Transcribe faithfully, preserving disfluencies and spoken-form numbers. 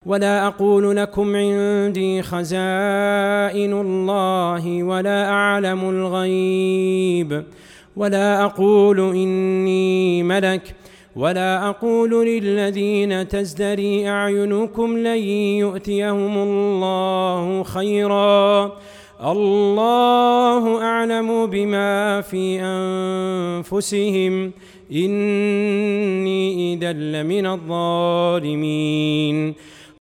ولا أقول لكم عندي خزائن الله ولا أعلم الغيب ولا أقول إني ملك ولا أقول للذين تزدري أعينكم لن يؤتيهم الله خيرا الله أعلم بما في أنفسهم إني إذا لمن الظالمين